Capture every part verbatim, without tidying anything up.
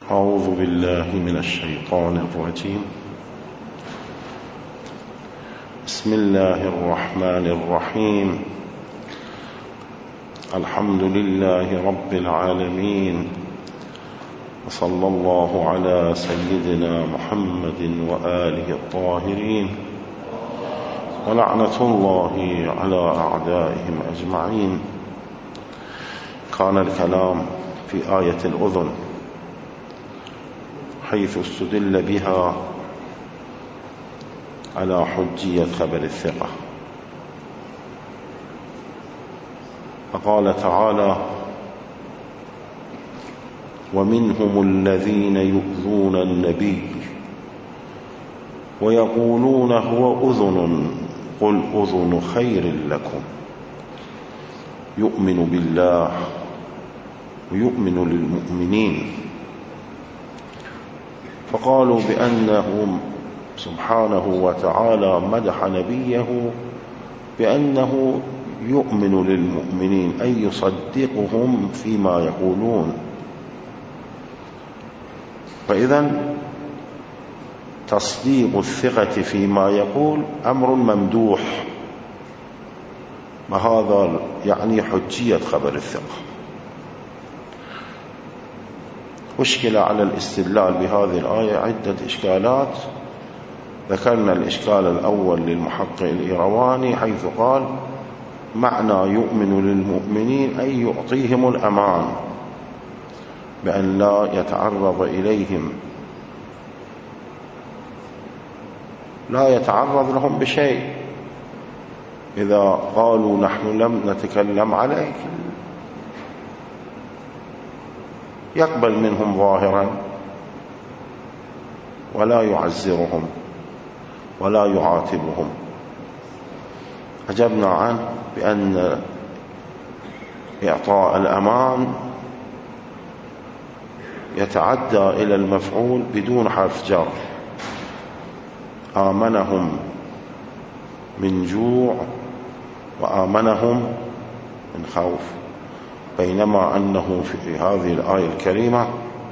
أعوذ بالله من الشيطان الرجيم. بسم الله الرحمن الرحيم. الحمد لله رب العالمين، وصلى الله على سيدنا محمد وآله الطاهرين، ولعنة الله على أعدائهم أجمعين. كان الكلام في آية الأذن حيث استدل بها على حجية خبر الثقة، فقال تعالى: ومنهم الذين يؤذون النبي ويقولون هو أذن قل أذن خير لكم يؤمن بالله ويؤمن للمؤمنين. فقالوا بأنه سبحانه وتعالى مدح نبيه بأنه يؤمن للمؤمنين، أي يصدقهم فيما يقولون. فإذن تصديق الثقة فيما يقول أمر ممدوح، وهذا يعني حجية خبر الثقة. أشكل على الاستدلال بهذه الآية عدة إشكالات. ذكرنا الإشكال الأول للمحقق الإيرواني حيث قال: معنى يؤمن للمؤمنين أي يعطيهم الأمان بأن لا يتعرض إليهم، لا يتعرض لهم بشيء. إذا قالوا نحن لم نتكلم عليك يقبل منهم ظاهرا ولا يعزرهم ولا يعاتبهم. أجبنا عنه بأن إعطاء الأمان يتعدى إلى المفعول بدون حرف جر. آمنهم من جوع وآمنهم من خوف، بينما أنه في هذه الآية الكريمة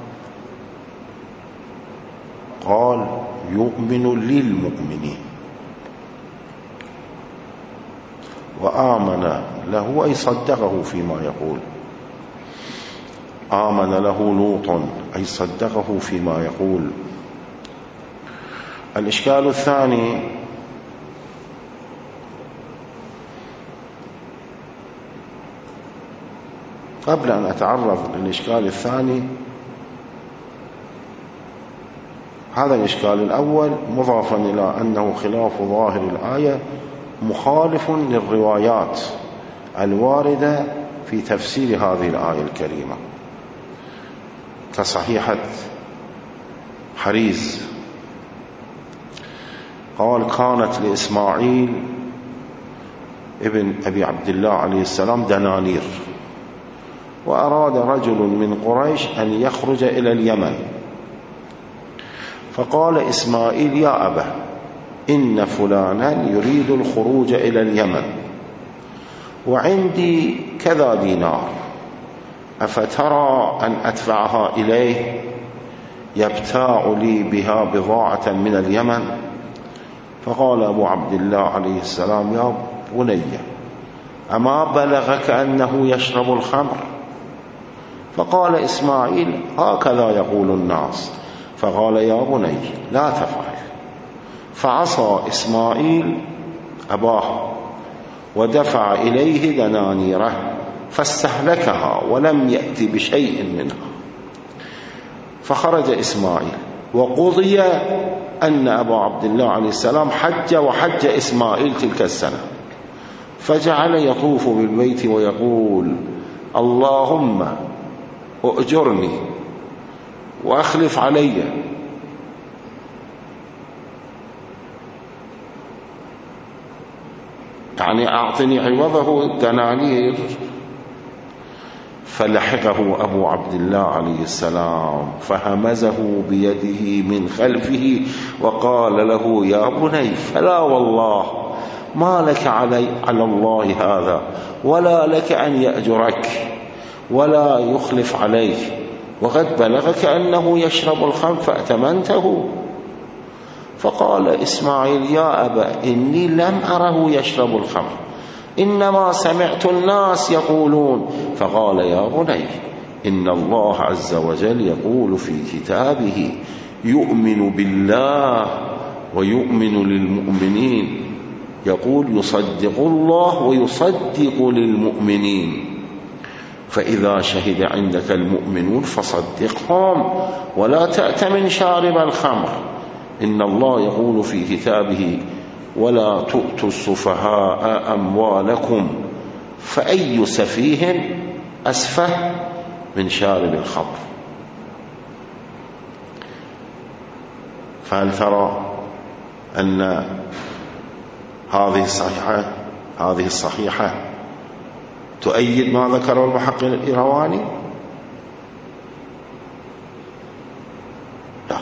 قال يؤمن للمؤمنين، وآمن له أي صدقه فيما يقول. آمن له لوط أي صدقه فيما يقول. الإشكال الثاني: قبل أن أتعرض للإشكال الثاني، هذا الإشكال الأول مضافا إلى أنه خلاف ظاهر الآية مخالف للروايات الواردة في تفسير هذه الآية الكريمة، كصحيحة حريز قال: كانت لإسماعيل ابن أبي عبد الله عليه السلام دنانير، وأراد رجل من قريش أن يخرج إلى اليمن، فقال إسماعيل: يا أبا إن فلانا يريد الخروج إلى اليمن وعندي كذا دينار، أفترى أن أدفعها إليه يبتاع لي بها بضاعة من اليمن؟ فقال أبو عبد الله عليه السلام: يا بني أما بلغك أنه يشرب الخمر؟ فقال إسماعيل: هكذا يقول الناس. فقال: يا بني لا تفعل. فعصى إسماعيل أباه ودفع إليه دنانيره فاستهلكها ولم يأتي بشيء منها. فخرج إسماعيل وقضي أن أبا عبد الله عليه السلام حج وحج إسماعيل تلك السنة، فجعل يطوف بالبيت ويقول: اللهم أؤجرني وأخلف علي. يعني أعطني عوضه دنانير. فلحقه أبو عبد الله عليه السلام فهمزه بيده من خلفه وقال له: يا بني فلا والله ما لك علي على الله هذا، ولا لك أن يأجرك ولا يخلف عليك، وقد بلغك أنه يشرب الخمر فأتمنته؟ فقال إسماعيل: يا أبا إني لم أره يشرب الخمر، إنما سمعت الناس يقولون. فقال: يا بني إن الله عز وجل يقول في كتابه: يؤمن بالله ويؤمن للمؤمنين، يقول يصدق الله ويصدق للمؤمنين، فإذا شهد عندك المؤمنون فصدقهم ولا تأتمن شارب الخمر، إن الله يقول في كتابه: ولا تؤتوا السفهاء أموالكم، فأي سفيه أسفه من شارب الخمر. فهل ترى أن هذه الصحيحة هذه الصحيحة تؤيد ما ذكره المحقق الإيرواني؟ لا.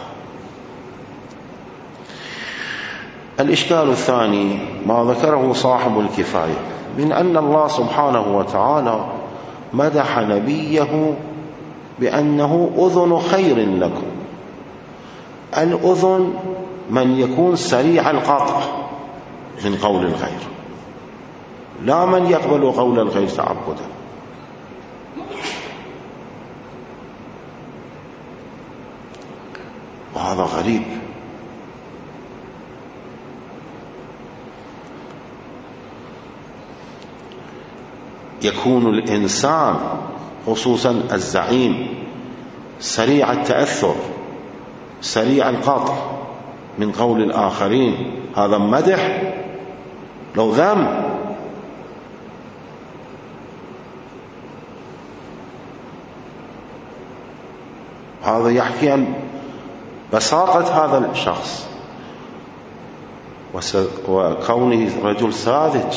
الإشكال الثاني ما ذكره صاحب الكفاية من أن الله سبحانه وتعالى مدح نبيه بأنه أذن خير لكم. الأذن من يكون سريع القطع من قول الغير، لا من يقبل قول الغير تعبدا. وهذا غريب. يكون الإنسان خصوصا الزعيم سريع التأثر سريع القطع من قول الآخرين، هذا مدح لو ذم. هذا يحكي عن بساطة هذا الشخص وكونه رجل ساذج.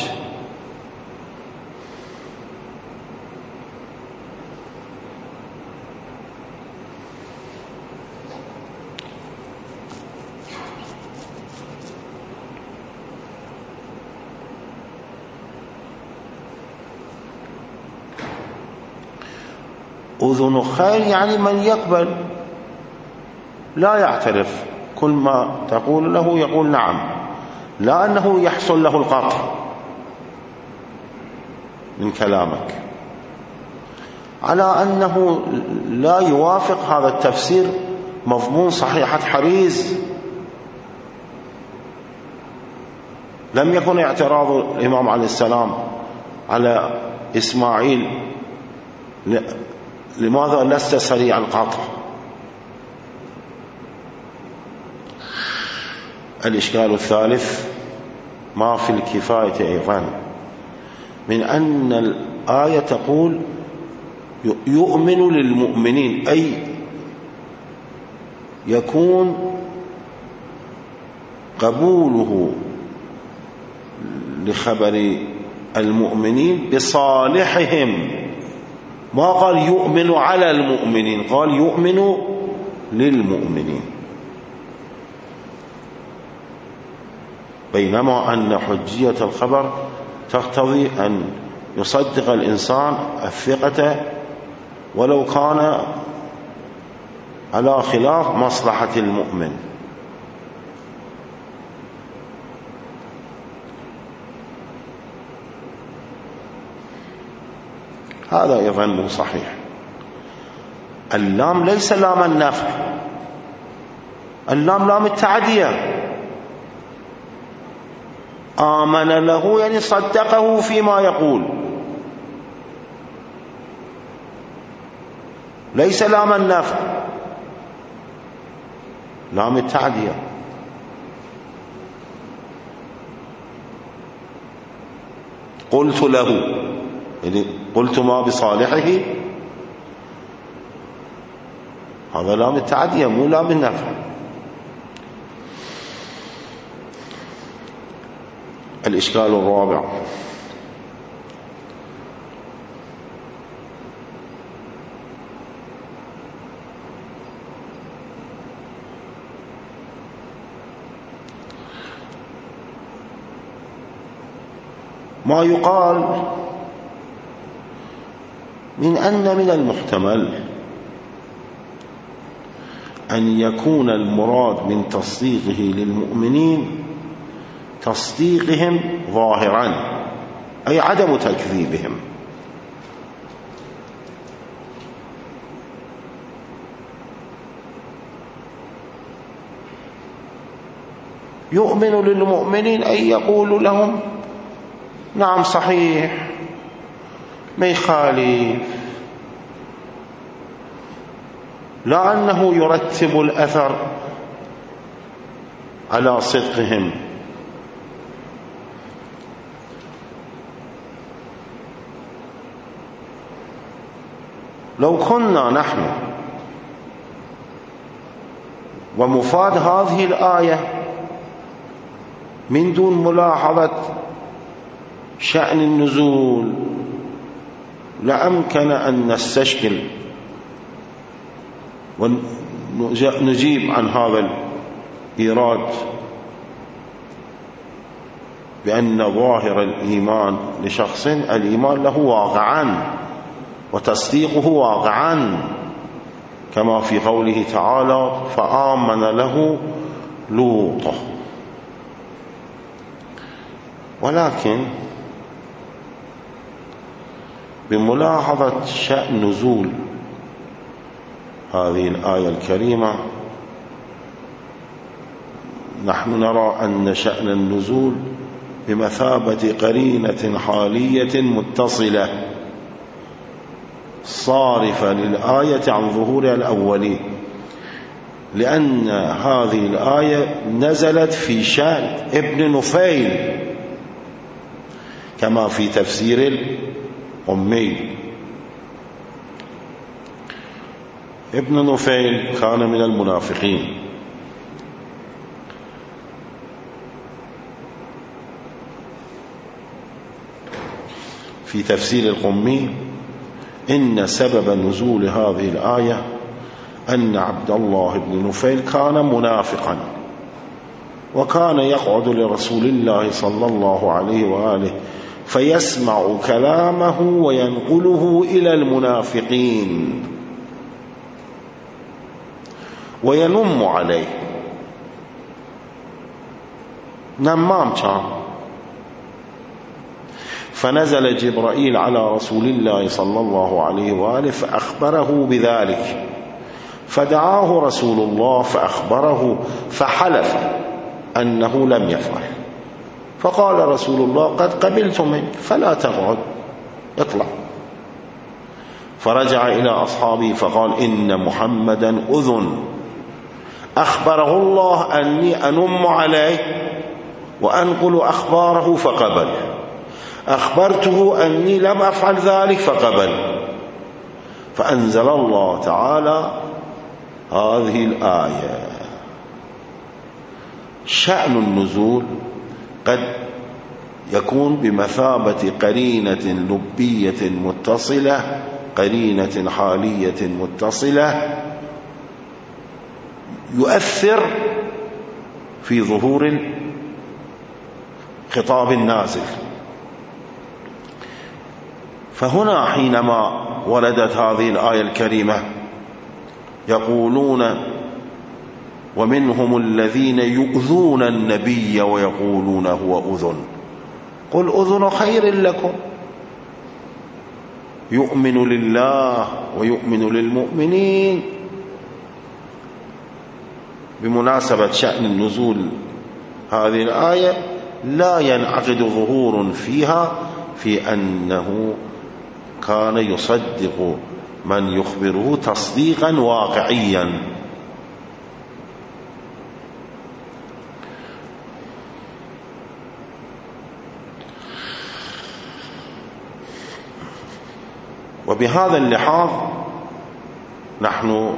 أذن خير يعني من يقبل لا يعترف، كل ما تقول له يقول نعم، لا أنه يحصل له القطع من كلامك، على أنه لا يوافق هذا التفسير مضمون صحيحة حريز. لم يكن اعتراض الإمام عليه السلام على إسماعيل لماذا لست سريع القطع. الإشكال الثالث ما في الكفاية أيضا من أن الآية تقول يؤمن للمؤمنين، أي يكون قبوله لخبر المؤمنين بصالحهم، ما قال يؤمن على المؤمنين، قال يؤمن للمؤمنين، بينما أن حجية الخبر تقتضي أن يصدق الإنسان الثقة ولو كان على خلاف مصلحة المؤمن. هذا أيضا مو صحيح. اللام ليس لام النفع، اللام لام التعدية. آمن له يعني صدقه فيما يقول، ليس لام النفع، لام التعدية. قلت له يعني قلت ما بصالحه، هذا لام التعدية مو لام النفع. الإشكال الرابع ما يقال من أن من المحتمل أن يكون المراد من تصديقه للمؤمنين تصديقهم ظاهرا، أي عدم تكذيبهم. يؤمن للمؤمنين أن يقول لهم نعم صحيح ما يخالف، لا أنه يرتب الأثر على صدقهم. لو كنا نحن ومفاد هذه الآية من دون ملاحظة شأن النزول لأمكن أن نستشكل ونجيب عن هذا الإيراد بأن ظاهر الإيمان لشخص الإيمان له واقعا وتصديقه واقعا، كما في قوله تعالى فآمن له لوط. ولكن بملاحظة شأن نزول هذه الآية الكريمة نحن نرى أن شأن النزول بمثابة قرينة حالية متصلة صارفة للآية عن ظهورها الأولي، لأن هذه الآية نزلت في شأن ابن نفيل كما في تفسير الأمي. ابن نفيل كان من المنافقين، في تفسير القمي إن سبب نزول هذه الآية أن عبد الله بن نفيل كان منافقا، وكان يقعد لرسول الله صلى الله عليه وآله فيسمع كلامه وينقله إلى المنافقين وينم عليه، نمام كان. فنزل جبرائيل على رسول الله صلى الله عليه وآله فأخبره بذلك، فدعاه رسول الله فأخبره فحلف أنه لم يفعل، فقال رسول الله قد قبلت منك فلا تقعد اطلع. فرجع إلى أصحابه فقال إن محمدا أذن أخبره الله أني أنم عليه وأنقل أخباره فقبل، أخبرته أني لم أفعل ذلك فقبل. فأنزل الله تعالى هذه الآية. شأن النزول قد يكون بمثابة قرينة لبية متصلة، قرينة حالية متصلة يؤثر في ظهور الخطاب النازل. فهنا حينما وردت هذه الآية الكريمة يقولون ومنهم الذين يؤذون النبي ويقولون هو أذن، قل أذن خير لكم يؤمن لله ويؤمن للمؤمنين. بمناسبة شأن النزول هذه الآية لا ينعقد ظهور فيها في أنه كان يصدق من يخبره تصديقا واقعيا. وبهذا اللحاظ نحن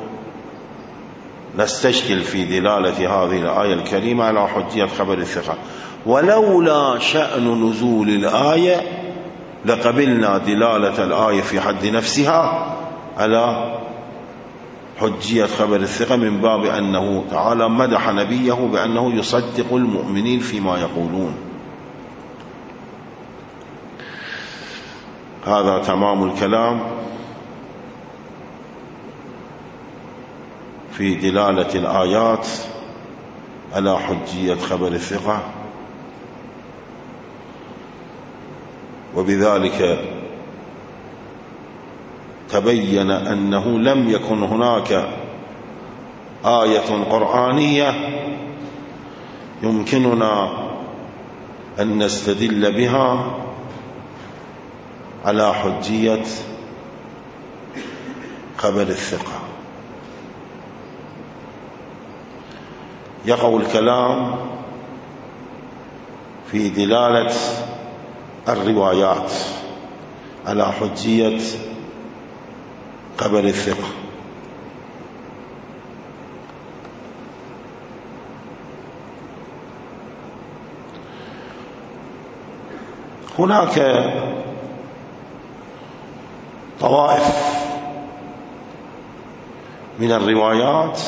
نستشكل في دلالة هذه الآية الكريمة على حجية خبر الثقة. ولولا شأن نزول الآية لقبلنا دلالة الآية في حد نفسها على حجية خبر الثقة من باب أنه تعالى مدح نبيه بأنه يصدق المؤمنين فيما يقولون. هذا تمام الكلام في دلالة الآيات على حجية خبر الثقة، وبذلك تبين أنه لم يكن هناك آية قرآنية يمكننا أن نستدل بها على حجية خبر الثقة. يقع الكلام في دلالة الروايات على حجية خبر الثقة. هناك طوائف من الروايات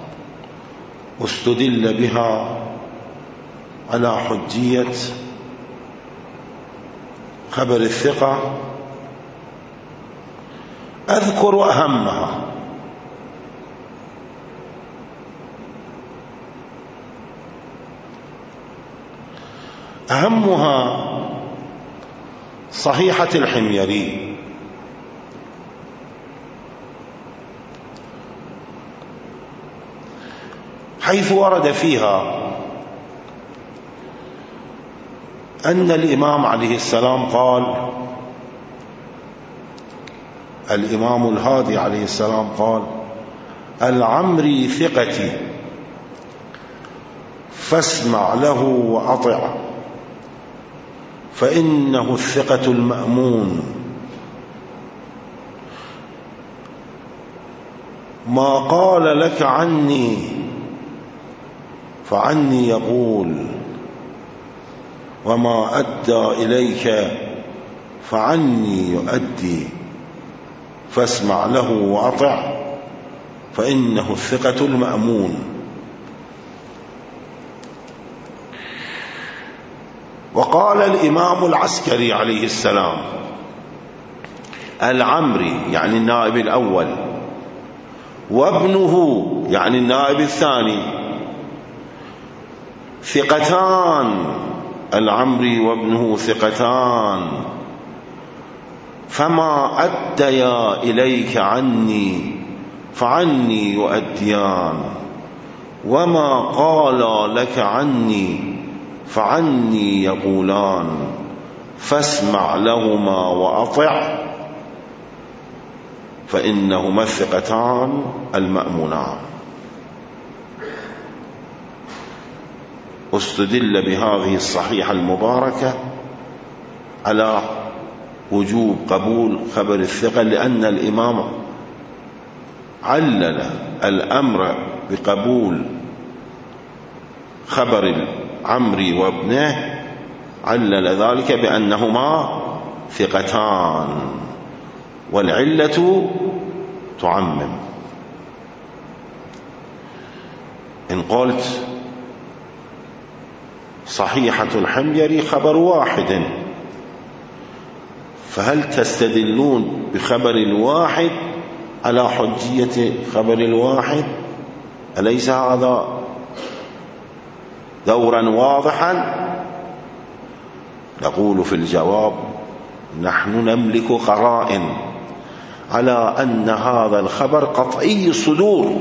استدل بها على حجية خبر الثقة، أذكر أهمها. أهمها صحيحة الحميري، حيث ورد فيها أن الإمام عليه السلام قال، الإمام الهادي عليه السلام قال: العمري ثقتي فاسمع له وأطع، فإنه الثقة المأمون، ما قال لك عني فعني يقول، وما أدى إليك فعني يؤدي، فاسمع له وأطع، فإنه الثقة المأمون. وقال الإمام العسكري عليه السلام: العمري يعني النائب الأول، وابنه يعني النائب الثاني، ثقتان، العمري وابنه ثقتان، فما أديا إليك عني فعني يؤديان، وما قال لك عني فعني يقولان، فاسمع لهما وأطع، فإنهما الثقتان المأمونان. استدل بهذه الصحيحة المباركة على وجوب قبول خبر الثقة، لأن الإمام علل الأمر بقبول خبر العمري وابنه، علل ذلك بأنهما ثقتان، والعلة تعمم. إن قلت صحيحة الحميري خبر واحد، فهل تستدلون بخبر الواحد على حجية خبر الواحد؟ أليس هذا دورا واضحا؟ نقول في الجواب: نحن نملك قرائن على أن هذا الخبر قطعي الصدور.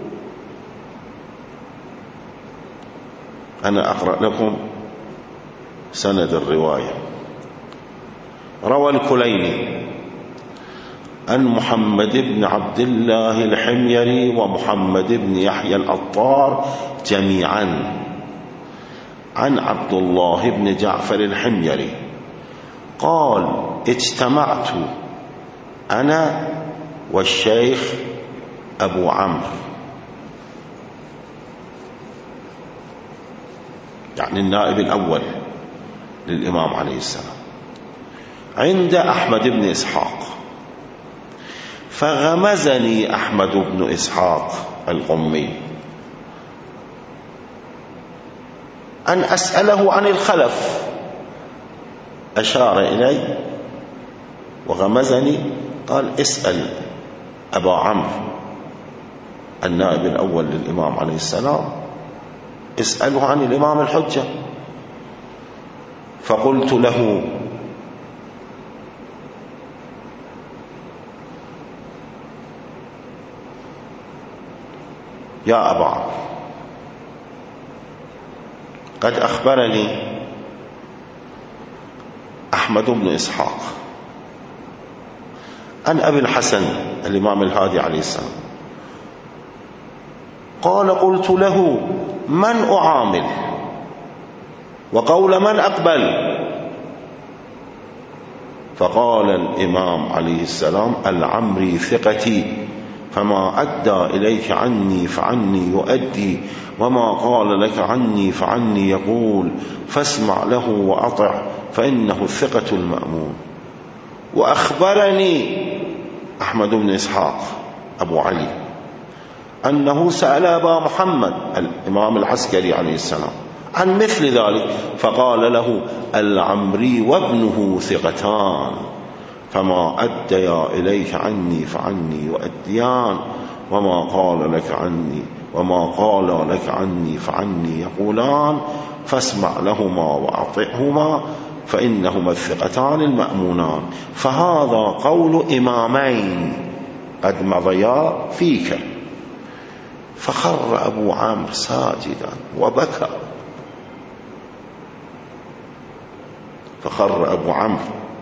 أنا أقرأ لكم سند الرواية. روى الكليني عن محمد بن عبد الله الحميري ومحمد بن يحيى العطار جميعا عن عبد الله بن جعفر الحميري قال: اجتمعت أنا والشيخ أبو عمرو، يعني النائب الأول للإمام عليه السلام، عند أحمد بن إسحاق، فغمزني أحمد بن إسحاق القمي أن أسأله عن الخلف، أشار إلي وغمزني، قال: اسأل أبا عمرو النائب الأول للإمام عليه السلام: اسأله عن الإمام الحجة. فقلت له: يا أبا عمرو، قد أخبرني أحمد بن إسحاق عن أبي الحسن الإمام الهادي عليه السلام قال: قلت له: من أعامل وقول من أقبل؟ فقال الإمام عليه السلام: العمري ثقتي، فما أدى إليك عني فعني يؤدي، وما قال لك عني فعني يقول، فاسمع له وأطع، فإنه الثقة المأمون. وأخبرني أحمد بن إسحاق أبو علي أنه سأل أبا محمد الإمام العسكري عليه السلام عن مثل ذلك، فقال له: العمري وابنه ثقتان، فما أديا إليك عني فعني يؤديان، وما قال لك عني وما قال لك عني فعني يقولان، فاسمع لهما وأطعهما، فإنهما الثقتان المأمونان. فهذا قول إمامين قد مضيا فيك. فخر أبو عمرو ساجدا وبكى. فخر أبو عمرو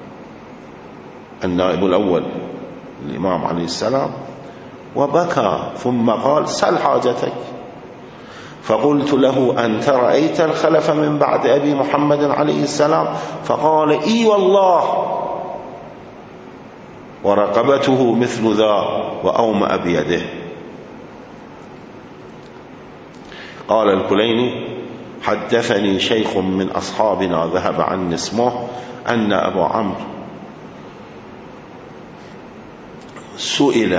النائب الأول الإمام عليه السلام وبكى، ثم قال: سل حاجتك. فقلت له: أنت رأيت الخلف من بعد أبي محمد عليه السلام؟ فقال: إي والله، ورقبته مثل ذا، وأومأ بيده. قال الكليني: حدثني شيخ من أصحابنا ذهب عني اسمه أن أبو عمرو سئل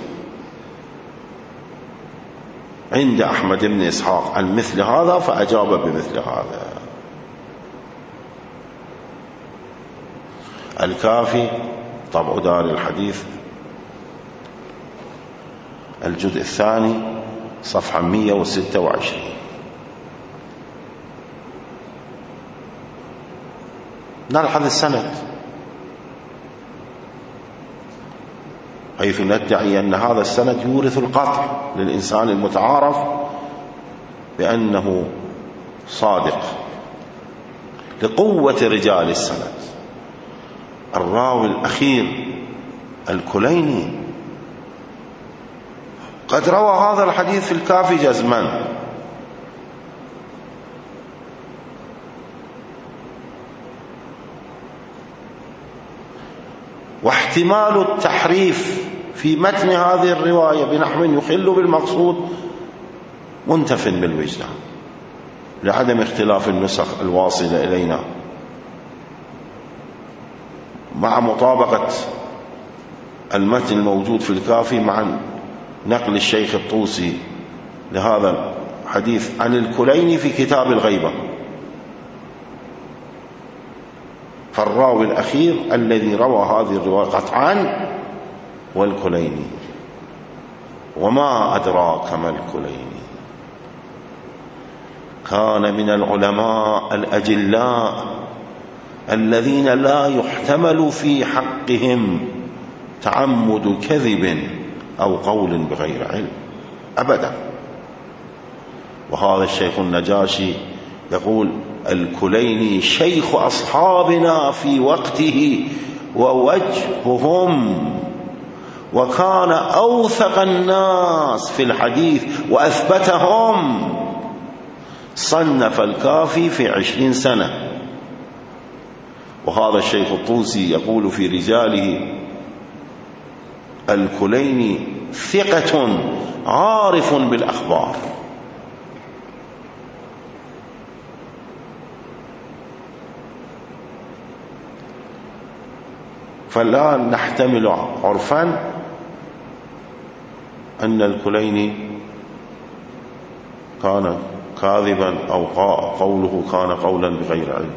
عند أحمد بن إسحاق عن مثل هذا فأجاب بمثل هذا. الكافي طبع دار الحديث الجزء الثاني صفحة مئة وستة وعشرين. نلحظ السند حيث ندعي أن هذا السند يورث القطع للإنسان المتعارف بأنه صادق لقوة رجال السند. الراوي الأخير الكليني قد روى هذا الحديث في الكافي جزما، واحتمال التحريف في متن هذه الرواية بنحو يخل بالمقصود منتف بالوجدان لعدم اختلاف النسخ الواصلة إلينا، مع مطابقة المتن الموجود في الكافي مع نقل الشيخ الطوسي لهذا الحديث عن الكليني في كتاب الغيبة. فالراوي الأخير الذي روى هذه الرواية قطعا والكليني. وما أدراك ما الكليني، كان من العلماء الأجلاء الذين لا يحتمل في حقهم تعمد كذب أو قول بغير علم أبدا. وهذا الشيخ النجاشي يقول: الكليني شيخ أصحابنا في وقته ووجههم، وكان أوثق الناس في الحديث وأثبتهم. صنف الكافي في عشرين سنة. وهذا الشيخ الطوسي يقول في رجاله: الكليني ثقة عارف بالأخبار. فلا نحتمل عرفا أن الكليني كان كاذبا أو قوله كان قولا بغير علم،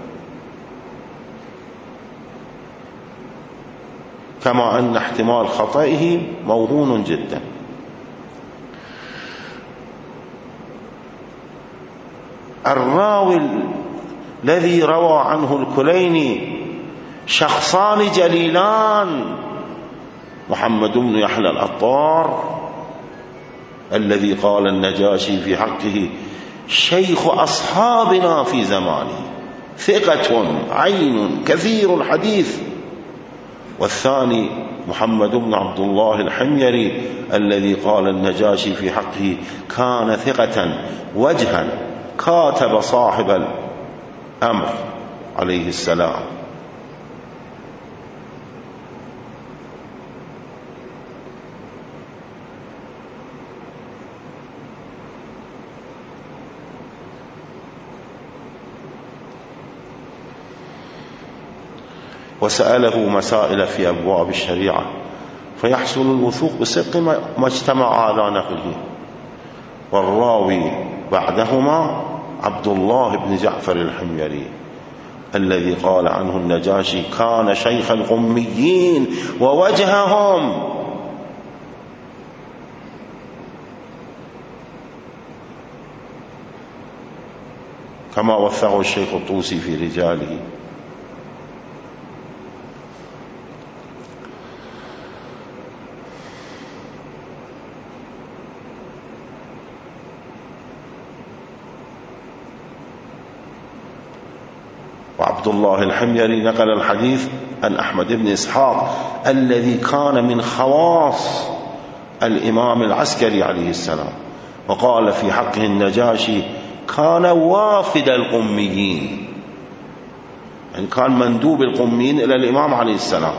كما أن احتمال خطئه موهون جدا. الراوي الذي روى عنه الكليني شخصان جليلان، محمد بن يحيى العطار الذي قال النجاشي في حقه شيخ أصحابنا في زمانه، ثقة عين كثير الحديث، والثاني محمد بن عبد الله الحميري الذي قال النجاشي في حقه كان ثقة وجها كاتب صاحب الأمر عليه السلام. وسأله مسائل في أبواب الشريعة فيحصل الوثوق بصدق ما اجتمع على نقله. والراوي بعدهما عبد الله بن جعفر الحميري الذي قال عنه النجاشي كان شيخ القميين ووجههم، كما وثقه الشيخ الطوسي في رجاله. وعبد الله الحميري نقل الحديث عن أحمد بن إسحاق الذي كان من خواص الإمام العسكري عليه السلام، وقال في حقه النجاشي كان وافد القميين، يعني كان مندوب القميين إلى الإمام عليه السلام.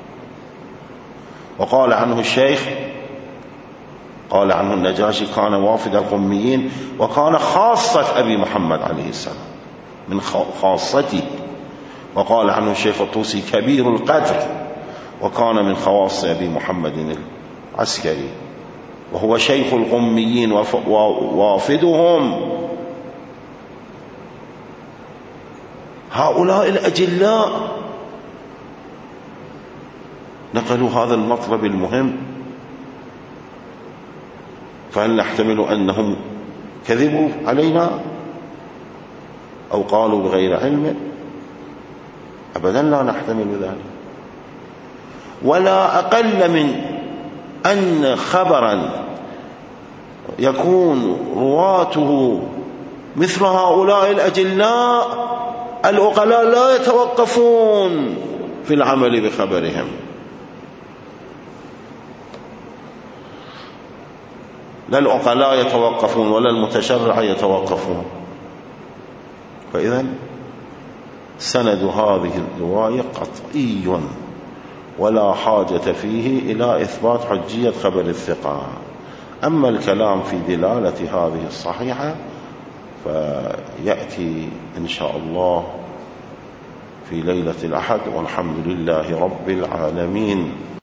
وقال عنه الشيخ قال عنه النجاشي كان وافد القميين وكان خاصة أبي محمد عليه السلام، من خاصته. وقال عنه الشيخ الطوسي كبير القدر وكان من خواص أبي محمد العسكري، وهو شيخ القميين ووافدهم. هؤلاء الأجلاء نقلوا هذا المطلب المهم، فهل نحتمل أنهم كذبوا علينا أو قالوا بغير علم؟ أبدا لا نحتمل ذلك. ولا أقل من أن خبرا يكون رواته مثل هؤلاء الأجلاء العقلاء لا يتوقفون في العمل بخبرهم، لا العقلاء يتوقفون ولا المتشرع يتوقفون. فإذا سند هذه الرواية قطعي ولا حاجة فيه إلى إثبات حجية خبر الثقة. أما الكلام في دلالة هذه الصحيحة فيأتي إن شاء الله في ليلة الأحد، والحمد لله رب العالمين.